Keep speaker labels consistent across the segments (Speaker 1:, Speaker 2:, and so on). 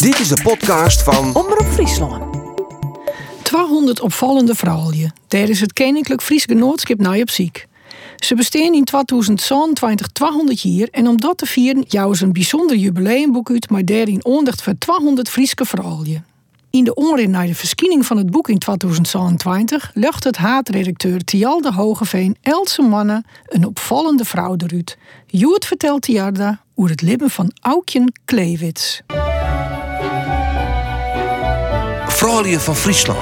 Speaker 1: Dit is de podcast van
Speaker 2: Omroep Friesland. 200 opvallende vrouwen. Daar is het Koninklijk Fries Genootschap naar op ziek. Ze bestaan in 2022 200 jaar en om dat te vieren jouwen ze een bijzonder jubileumboek uit met daarin aandacht voor 200 Frieske vrouwen. In de onrin naar de verschijning van het boek in 2022 legt het haatredacteur Tjalde Hogeveen Else Mannen een opvallende vrouw eruit. Joet vertelt Tjalde over het leven van Aukjen Kleewits.
Speaker 1: Vrouwen van Friesland.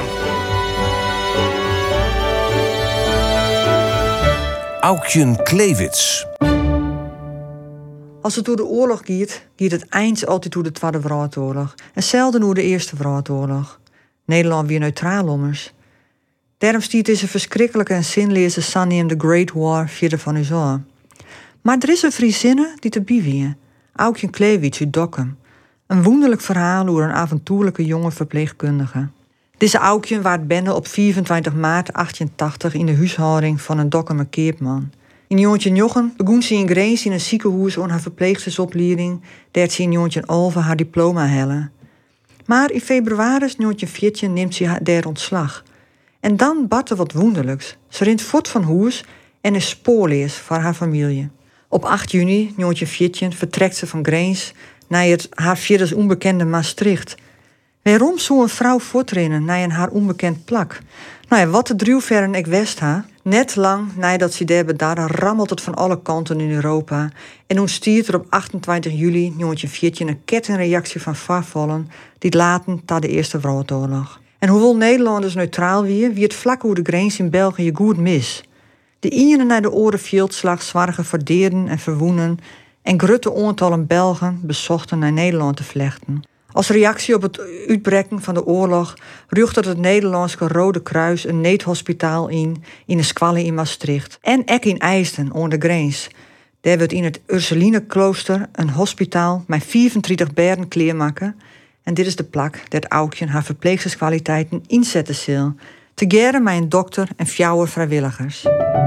Speaker 1: Aukjen Kleewits.
Speaker 3: Als het door de oorlog gaat het eind altijd door de Tweede Wereldoorlog. En zelden door de Eerste Wereldoorlog. Nederland weer neutraal ommers. Daarom stiet deze verschrikkelijke en zinloze sanneem de Great War verder van u zo. Maar er is een Friesinne die te bijwien. Aukjen Kleewits uit Dokkum. Een wonderlijk verhaal over een avontuurlijke jonge verpleegkundige. Deze Aukjen werd bende op 24 maart 1880 in de huishouding van een Dokkumer keepman. In jongetje Jochen begon ze in Greens in een ziekenhuis aan haar verpleegstersopleiding, daar ze in jongetje Alve haar diploma hellen. Maar in februari 1914 neemt ze daar ontslag. En dan bart er wat wonderlijks. Ze rent voort van huis en is spoorloos voor haar familie. Op 8 juni 1914 vertrekt ze van Greens naar het haar vierders onbekende Maastricht. Waarom zou een vrouw voortrennen naar een haar onbekend plak? Nou ja, wat de druwverren ik west ha. Net lang nadat ze daar bedarde, rammelt het van alle kanten in Europa. En toen stiert er op 28 juli 1914 een kettingreactie van voorvallen die laten tot de Eerste Wereldoorlog. En hoewel Nederlanders neutraal wie het vlak over de grens in België goed mis. De ene naar de oren veldslag zwargen verdeerden en verwoenen en grutte aantallen Belgen bezochten naar Nederland te vlechten. Als reactie op het uitbreken van de oorlog rucht het Nederlandse Rode Kruis een neethospitaal in een squalle in Maastricht. En ook in IJsden, aan de grens. Daar wordt in het Ursulineklooster een hospitaal met 34 bergen kleermaken. En dit is de plek dat Aukjen haar verpleegsterskwaliteiten inzetten zal. Tegeven met een dokter en 4 vrijwilligers.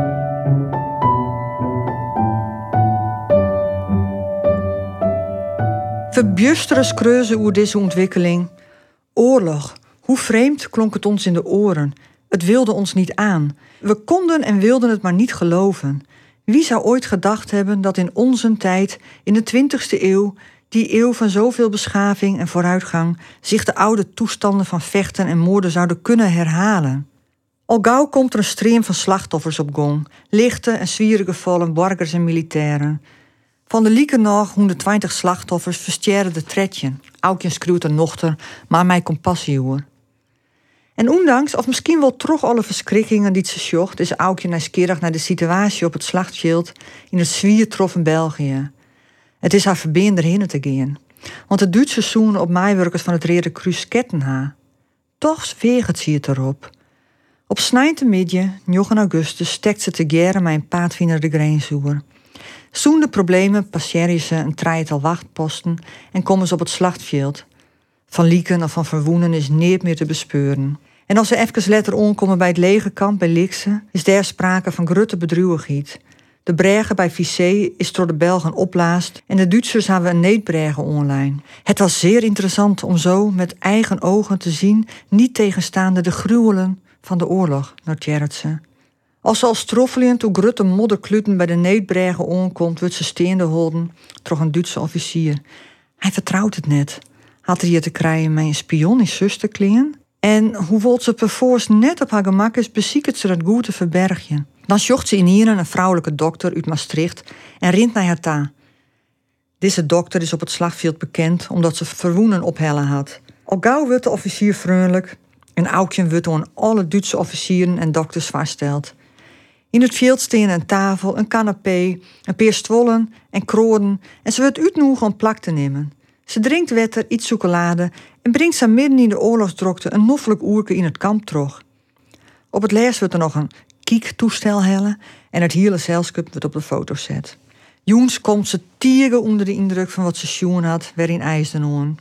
Speaker 3: Verbjusteren kreuzen over deze ontwikkeling. Oorlog. Hoe vreemd klonk het ons in de oren. Het wilde ons niet aan. We konden en wilden het maar niet geloven. Wie zou ooit gedacht hebben dat in onze tijd, in de 20e eeuw, die eeuw van zoveel beschaving en vooruitgang, zich de oude toestanden van vechten en moorden zouden kunnen herhalen? Al gauw komt er een stream van slachtoffers op gang. Lichte en zwierige gevallen, burgers en militairen. Van de lieken nog 120 slachtoffers verstjeren de tredje. Aukjen schreeuwt er nochter, maar mij compassie hoor. En ondanks, of misschien wel troch alle verschrikkingen die ze sjocht, is Aukjen nieuwsgierig naar de situatie op het slagveld in het zwiertroffen België. Het is haar verbeender hinnen te gaan. Want de Duitse zoenen op mijwerkers van het Rode Kruis ketten haar. Toch weegt ze het erop. Op snijtemidje, 9 augustus, stekt ze te geren met een paardvinder de grens over. Zonder problemen passeren ze een treital wachtposten en komen ze op het slagveld. Van lieken of van verwoenen is niet meer te bespeuren. En als ze even later aankomen bij het legerkamp bij Likse, is daar sprake van grote bedruwigheid. De bregen bij Vissé is door de Belgen opblaast en de Duitsers hebben een neetbregen online. Het was zeer interessant om zo met eigen ogen te zien, niet tegenstaande de gruwelen van de oorlog, noteert ze. Als ze al stroffelend hoe grote modderkluten bij de neetbregen aankomt, wordt ze steende houden door een Duitse officier. Hij vertrouwt het net. Had hij hier te krijgen met een spion in zuster klingen? En hoewel ze perforce net op haar gemak is, beziekert ze dat goed te verbergen. Dan zocht ze in hier een vrouwelijke dokter uit Maastricht en rint naar haar ta. Deze dokter is op het slagveld bekend omdat ze verwoenen ophellen had. Al gauw wordt de officier vriendelijk en Aukjen wordt aan alle Duitse officieren en dokters vaststeld. In het veld staan een tafel, een canapé, een paar stollen en kroden en ze wordt uitnodigd om plak te nemen. Ze drinkt wetter, iets chocolade en brengt ze midden in de oorlogsdrukte een noffelijk oerke in het kamp terug. Op het laatst wordt er nog een kiektoestel hellen en het hele gezelschap wordt op de foto zet. Jongens komt ze tieren onder de indruk van wat ze zien had, weer in IJsden aan.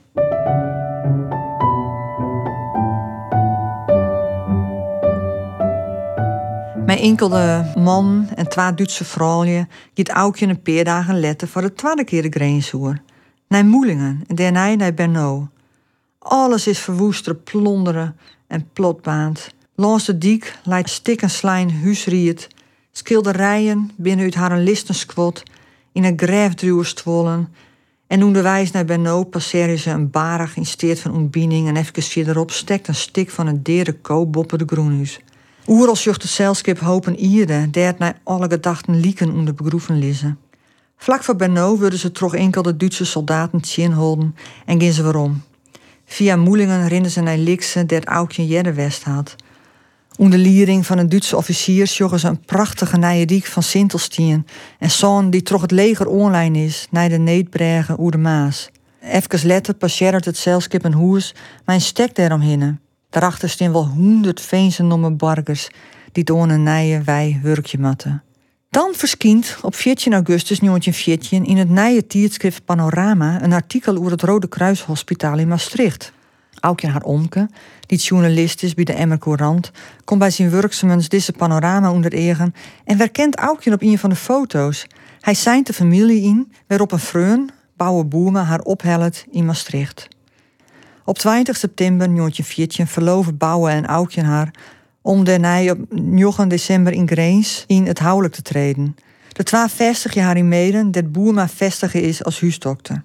Speaker 3: Mijn enkele man en 2 Duitse vrouwen giet Aukjen een paar dagen later voor de tweede keer de grens over. Naar Moelingen en daarna naar Bernau. Alles is verwoesteren, plonderen en plotbaand. Langs de diek leidt stik en slijn huisriet. Schilderijen binnenuit haar een listenskwot. In een grijfdruwer stwollen. En onderwijs naar Benno passeerde ze een barag in steed van ontbinding. En even verderop stekt een stik van een derde koop boven de groenhuis. Oeral zocht het zeilschip hopen ierde. Dert naar alle gedachten lieken onder begroeven lissen. Vlak voor Benno worden ze toch enkel de Duitse soldaten tjinholden en gingen ze waarom. Via Moelingen renden ze naar Likse, der het Aukje Jedde West had. Onder liering van een Duitse officier joggen ze een prachtige nijediek van Sintelstien en zo'n die toch het leger online is, naar de Neetbregen oer de Maas. Even later passeert het zeilschip een hoes, maar een stek daaromheen. Daarachter staan wel 100 veenzenomme burgers die door een nije wei werkje matten. Dan verschijnt op 14 augustus 1914 in het nije tijdschrift Panorama een artikel over het Rode Kruishospitaal in Maastricht. Aukje haar omke, die journalist is bij de Emmer Courant, komt bij zijn werkzaamheids deze panorama onder egen en herkent Aukje op een van de foto's. Hij zijnt de familie in, waarop een vreun, Bouwe Boerma, haar ophellet in Maastricht. Op 20 september 1914 verloven Bouwe en Aukje haar om daarna op 9 december in Greens in het huwelijk te treden. De 2 vestigen haar in Meden, dat Boerma vestigen is als huisdokter.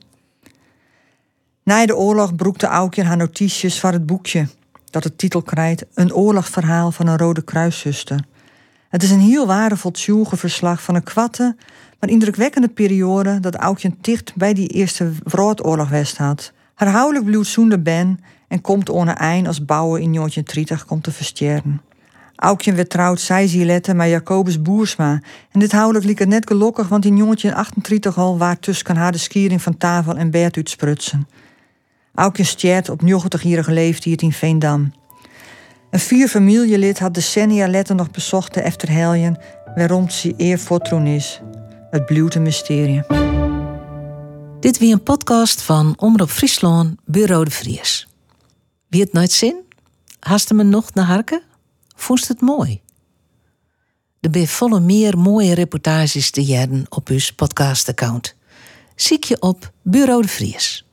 Speaker 3: Na de oorlog broekte Aukje haar notities van het boekje, dat de titel krijgt Een oorlogsverhaal van een Rode Kruiszuster. Het is een heel waardevol verslag van een kwatte, maar indrukwekkende periode dat Aukje dicht bij die Eerste Wereldoorlog west had. Haar huwelijk bloedt zonder ben en komt onder eind als Bouwe in 1930 komt te versterren. Aukje werd trouwd, zei ze letten, met Jacobus Boersma. En dit huwelijk liep het net gelukkig, want in 1938 al waar tussen haar de skiering van tafel en bed uitsprutsen. Aukje stjert op 90-jarige leeftijd in Veendam. Een 4 familielid had decennia later nog bezocht de Efterheljen, waarom ze eervoortroen is. Het blijft een mysterie.
Speaker 4: Dit wie een podcast van Omroep Friesland, Bureau de Vries. Wie het nooit zin? Haast me nog naar harken? Vond het mooi? Er ben volle meer mooie reportages te jaren op uw podcast-account. Zie je op Bureau de Vries.